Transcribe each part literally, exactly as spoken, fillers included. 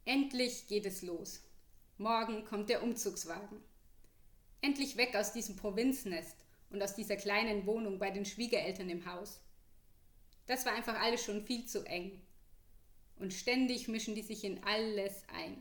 Endlich geht es los. Morgen kommt der Umzugswagen. Endlich weg aus diesem Provinznest und aus dieser kleinen Wohnung bei den Schwiegereltern im Haus. Das war einfach alles schon viel zu eng. Und ständig mischen die sich in alles ein.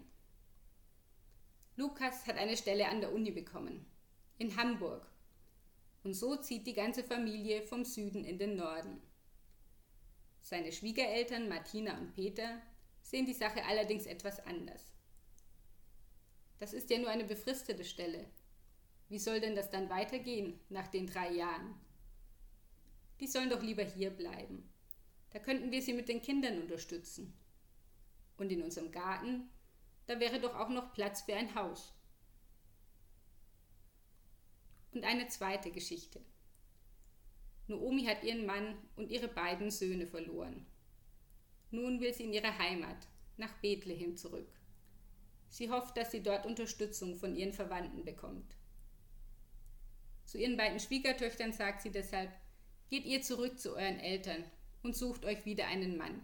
Lukas hat eine Stelle an der Uni bekommen, in Hamburg. Und so zieht die ganze Familie vom Süden in den Norden. Seine Schwiegereltern Martina und Peter sehen die Sache allerdings etwas anders. Das ist ja nur eine befristete Stelle. Wie soll denn das dann weitergehen nach den drei Jahren? Die sollen doch lieber hier bleiben. Da könnten wir sie mit den Kindern unterstützen. Und in unserem Garten, da wäre doch auch noch Platz für ein Haus. Und eine zweite Geschichte. Naomi hat ihren Mann und ihre beiden Söhne verloren. Nun will sie in ihre Heimat, nach Bethlehem zurück. Sie hofft, dass sie dort Unterstützung von ihren Verwandten bekommt. Zu ihren beiden Schwiegertöchtern sagt sie deshalb: Geht ihr zurück zu euren Eltern und sucht euch wieder einen Mann.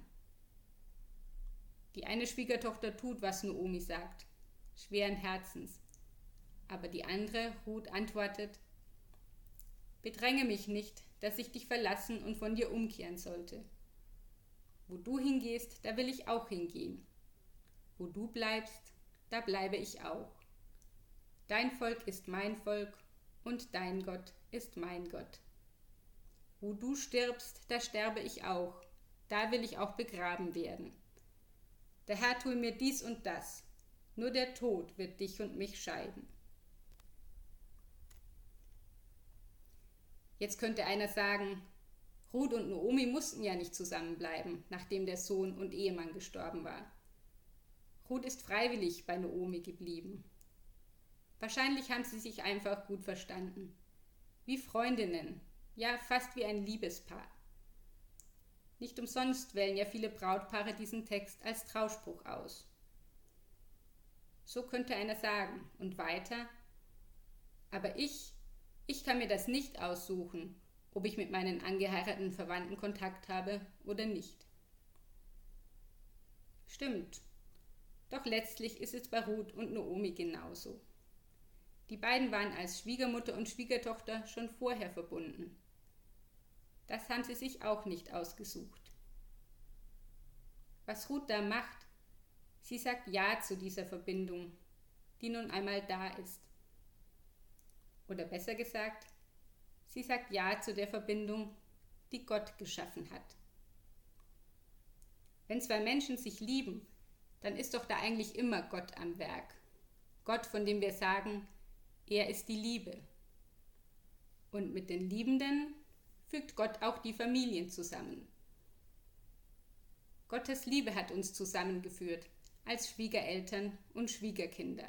Die eine Schwiegertochter tut, was Naomi sagt, schweren Herzens. Aber die andere, Ruth, antwortet: Bedränge mich nicht, dass ich dich verlassen und von dir umkehren sollte. Wo du hingehst, da will ich auch hingehen. Wo du bleibst, da bleibe ich auch. Dein Volk ist mein Volk und dein Gott ist mein Gott. Wo du stirbst, da sterbe ich auch, da will ich auch begraben werden. Der Herr tue mir dies und das, nur der Tod wird dich und mich scheiden. Jetzt könnte einer sagen, Ruth und Naomi mussten ja nicht zusammenbleiben, nachdem der Sohn und Ehemann gestorben war. Ruth ist freiwillig bei Naomi geblieben. Wahrscheinlich haben sie sich einfach gut verstanden. Wie Freundinnen, ja fast wie ein Liebespaar. Nicht umsonst wählen ja viele Brautpaare diesen Text als Trauspruch aus. So könnte einer sagen und weiter: Aber ich, ich kann mir das nicht aussuchen, ob ich mit meinen angeheirateten Verwandten Kontakt habe oder nicht. Stimmt, doch letztlich ist es bei Ruth und Naomi genauso. Die beiden waren als Schwiegermutter und Schwiegertochter schon vorher verbunden. Das haben sie sich auch nicht ausgesucht. Was Ruth da macht, sie sagt Ja zu dieser Verbindung, die nun einmal da ist. Oder besser gesagt, sie sagt Ja zu der Verbindung, die Gott geschaffen hat. Wenn zwei Menschen sich lieben, dann ist doch da eigentlich immer Gott am Werk. Gott, von dem wir sagen, er ist die Liebe. Und mit den Liebenden fügt Gott auch die Familien zusammen. Gottes Liebe hat uns zusammengeführt, als Schwiegereltern und Schwiegerkinder.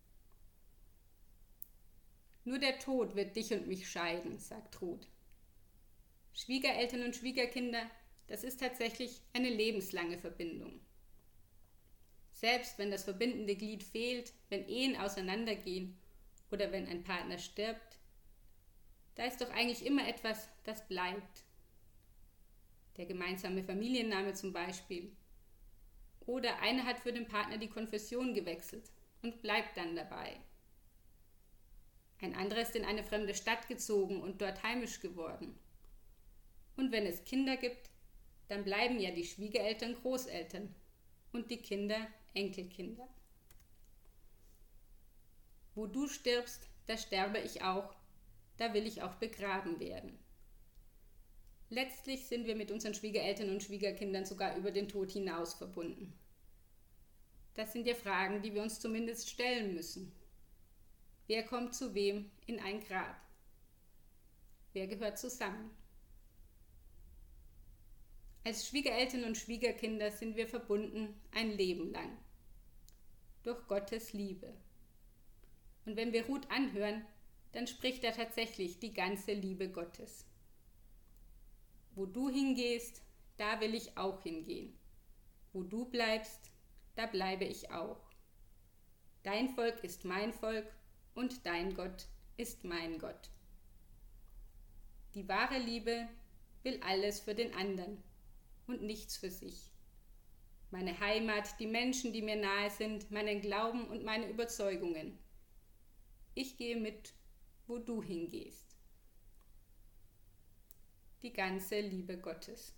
Nur der Tod wird dich und mich scheiden, sagt Ruth. Schwiegereltern und Schwiegerkinder, das ist tatsächlich eine lebenslange Verbindung. Selbst wenn das verbindende Glied fehlt, wenn Ehen auseinandergehen oder wenn ein Partner stirbt, da ist doch eigentlich immer etwas, das bleibt. Der gemeinsame Familienname zum Beispiel. Oder einer hat für den Partner die Konfession gewechselt und bleibt dann dabei. Ein anderer ist in eine fremde Stadt gezogen und dort heimisch geworden. Und wenn es Kinder gibt, dann bleiben ja die Schwiegereltern Großeltern und die Kinder Enkelkinder. Wo du stirbst, da sterbe ich auch, da will ich auch begraben werden. Letztlich sind wir mit unseren Schwiegereltern und Schwiegerkindern sogar über den Tod hinaus verbunden. Das sind ja Fragen, die wir uns zumindest stellen müssen. Wer kommt zu wem in ein Grab? Wer gehört zusammen? Als Schwiegereltern und Schwiegerkinder sind wir verbunden ein Leben lang. Durch Gottes Liebe. Und wenn wir Ruth anhören, dann spricht er tatsächlich die ganze Liebe Gottes. Wo du hingehst, da will ich auch hingehen. Wo du bleibst, da bleibe ich auch. Dein Volk ist mein Volk und dein Gott ist mein Gott. Die wahre Liebe will alles für den anderen und nichts für sich. meine Heimat, die Menschen, die mir nahe sind, meinen Glauben und meine Überzeugungen. Ich gehe mit, wo du hingehst. Die ganze Liebe Gottes.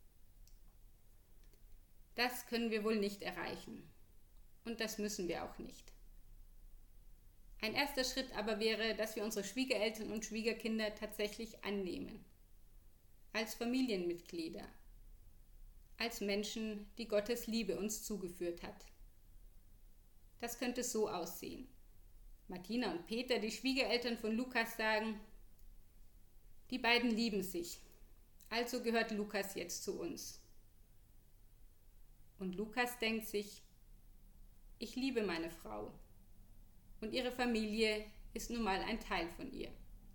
Das können wir wohl nicht erreichen. Und das müssen wir auch nicht. Ein erster Schritt aber wäre, dass wir unsere Schwiegereltern und Schwiegerkinder tatsächlich annehmen. Als Familienmitglieder. Als Menschen, die Gottes Liebe uns zugeführt hat. Das könnte so aussehen. Martina und Peter, die Schwiegereltern von Lukas, sagen, die beiden lieben sich, also gehört Lukas jetzt zu uns. Und Lukas denkt sich, ich liebe meine Frau und ihre Familie ist nun mal ein Teil von ihr.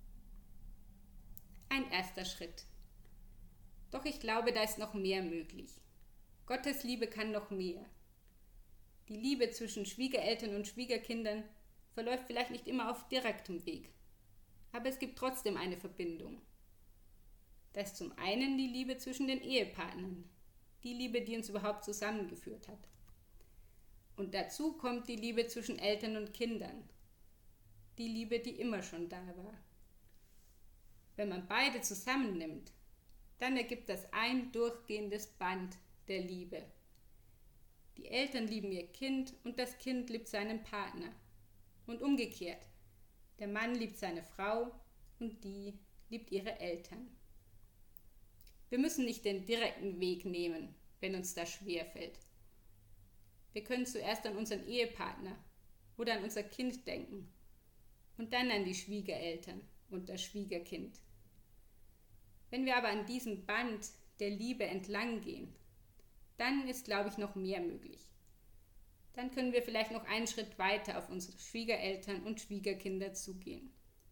Ein erster Schritt. Doch ich glaube, da ist noch mehr möglich. Gottes Liebe kann noch mehr. Die Liebe zwischen Schwiegereltern und Schwiegerkindern verläuft vielleicht nicht immer auf direktem Weg, aber es gibt trotzdem eine Verbindung. Da ist zum einen die Liebe zwischen den Ehepartnern, die Liebe, die uns überhaupt zusammengeführt hat. Und dazu kommt die Liebe zwischen Eltern und Kindern, die Liebe, die immer schon da war. Wenn man beide zusammennimmt, dann ergibt das ein durchgehendes Band der Liebe. Die Eltern lieben ihr Kind und das Kind liebt seinen Partner. Und umgekehrt, der Mann liebt seine Frau und die liebt ihre Eltern. Wir müssen nicht den direkten Weg nehmen, wenn uns das schwerfällt. Wir können zuerst an unseren Ehepartner oder an unser Kind denken und dann an die Schwiegereltern und das Schwiegerkind. Wenn wir aber an diesem Band der Liebe entlang gehen, dann ist, glaube ich, noch mehr möglich. Dann können wir vielleicht noch einen Schritt weiter auf unsere Schwiegereltern und Schwiegerkinder zugehen.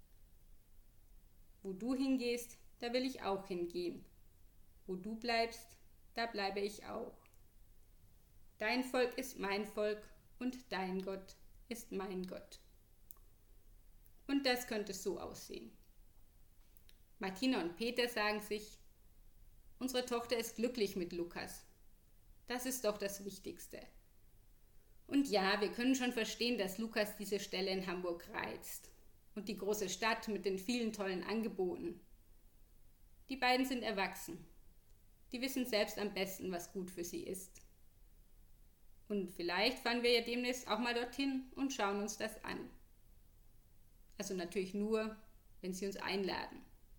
Wo du hingehst, da will ich auch hingehen. Wo du bleibst, da bleibe ich auch. Dein Volk ist mein Volk und dein Gott ist mein Gott. Und das könnte so aussehen. Martina und Peter sagen sich, unsere Tochter ist glücklich mit Lukas. Das ist doch das Wichtigste. Und ja, wir können schon verstehen, dass Lukas diese Stelle in Hamburg reizt. Und die große Stadt mit den vielen tollen Angeboten. Die beiden sind erwachsen. Die wissen selbst am besten, was gut für sie ist. Und vielleicht fahren wir ja demnächst auch mal dorthin und schauen uns das an. Also natürlich nur, wenn sie uns einladen.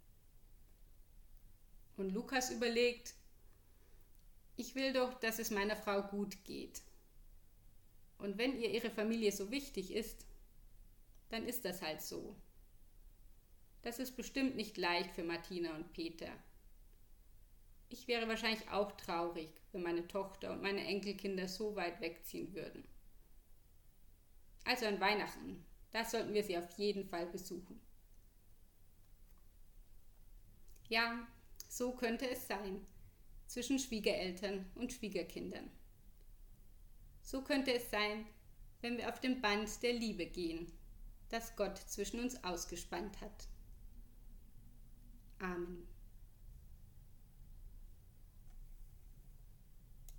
Und Lukas überlegt, ich will doch, dass es meiner Frau gut geht. Und wenn ihr ihre Familie so wichtig ist, dann ist das halt so. Das ist bestimmt nicht leicht für Martina und Peter. Ich wäre wahrscheinlich auch traurig, wenn meine Tochter und meine Enkelkinder so weit wegziehen würden. Also an Weihnachten, da sollten wir sie auf jeden Fall besuchen. Ja, so könnte es sein, zwischen Schwiegereltern und Schwiegerkindern. So könnte es sein, wenn wir auf dem Band der Liebe gehen, das Gott zwischen uns ausgespannt hat. Amen.